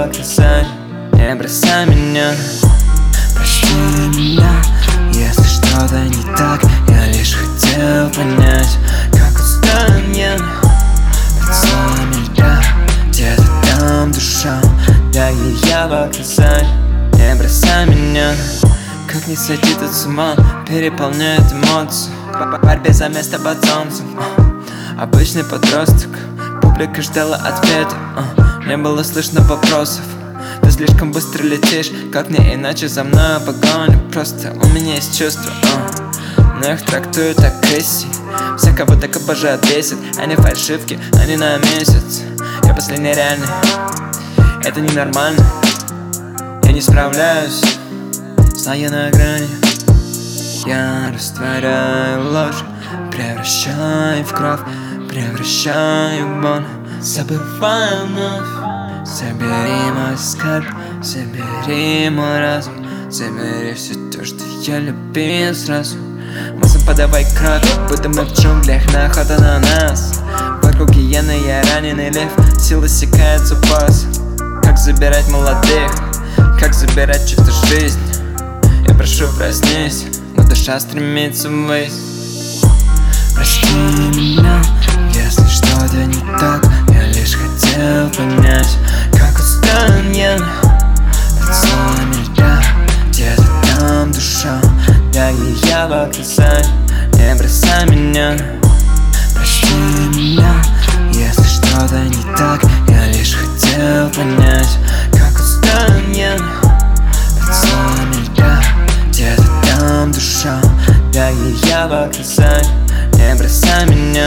в отрицании, не бросай меня. Прости меня, если что-то не так. Я лишь хотел понять, как устроен я. Под слоями льда, где-то там душа. Да и я в отрицании, не бросай меня. Как не сойти тут с ума, переполняет эмоции. В борьбе за место под солнцем. Обычный подросток, публика ждала ответа. Не было слышно вопросов. Ты слишком быстро летишь, как не иначе за мною погоню. Просто у меня есть чувства, но их трактуют агрессией. Все кого так обожают бесит, они фальшивки, они на месяц. Я последний реальный, это ненормально. Я не справляюсь, знаю на грани. Я растворяю ложь, превращаю в кровь, превращаю в боль, забываю вновь. Забери мой скарб, забери мой разум, забери все то, что я любил сразу. Массам подавай кровь, будто мы в джунглях, на охота на нас. Вокруг гиены, я раненый лев, сила иссякает запас. Как забирать молодых, как забирать чью-то жизнь. Я прошу, проснись, но душа стремится ввысь. Прости меня, если что-то не так. Я лишь хотел понять, как устроен я. Под слоями льда, где-то там душа. Да и я в отрицании, не бросай меня. Прости меня, если что-то не так. Я лишь хотел понять, как устроен я. Под слоями льда, где-то там душа. Да и я в отрицании, не бросай меня.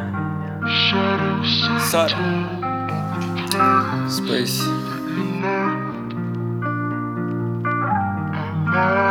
Sorry. Space.